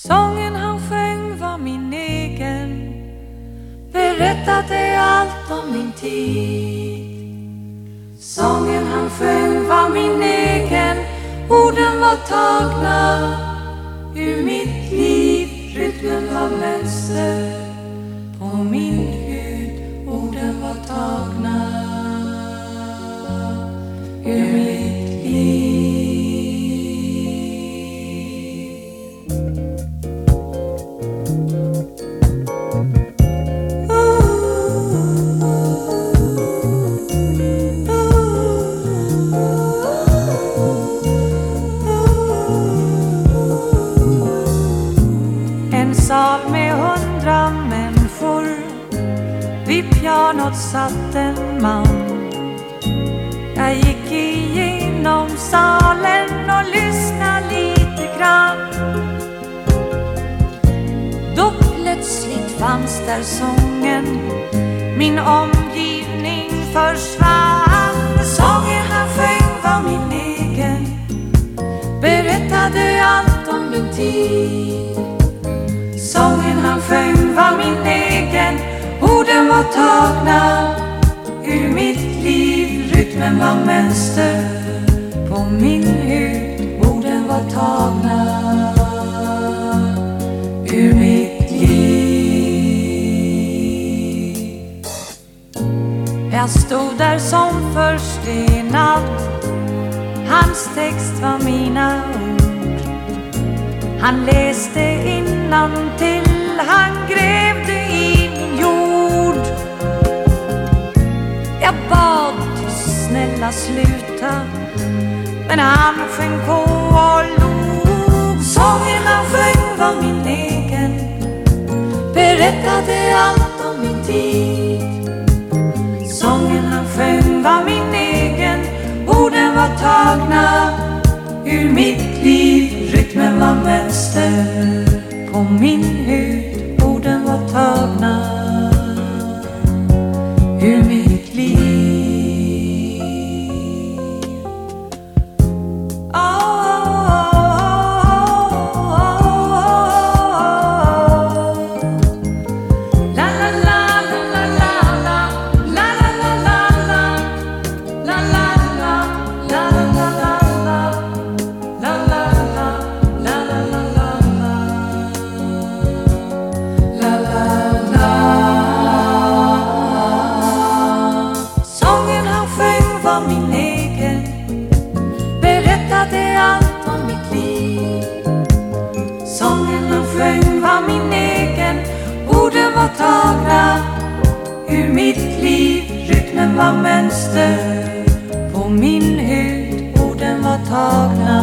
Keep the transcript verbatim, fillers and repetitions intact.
Sången han sjöng var min egen, berättade allt om min tid. Sången han sjöng var min egen, orden var tagna ur mitt liv. Rytmen var mönster på min hud, orden var tagna ur mitt liv. En sal med hundra människor, vid pianot satt en man. Jag gick igenom salen och lyssnade lite grann. Då plötsligt fanns där sången, min omgivning försvann. Sången han sjöng var min egen, berättade allt om min tid. Sången han sjöng var min egen, orden var tagna ur mitt liv. Rytmen var mönster på min hud, orden var tagna ur mitt liv. Jag stod där som förstenad, hans text var mina ord. Han läste innantill, han grävde i min jord. Jag bad till snälla sluta, men han sjöng på och log. Sången han sjöng var min egen, berättade allt om min tid. Sången han sjöng var min egen, orden var tagna ur mitt liv. Rytmen var mönster på min hud, orden var tagna ur mitt liv. Min egen, berättade allt om mitt liv. Sången han sjöng var min egen, orden var tagna ur mitt liv. Rytmen var mönster på min hud, orden var tagna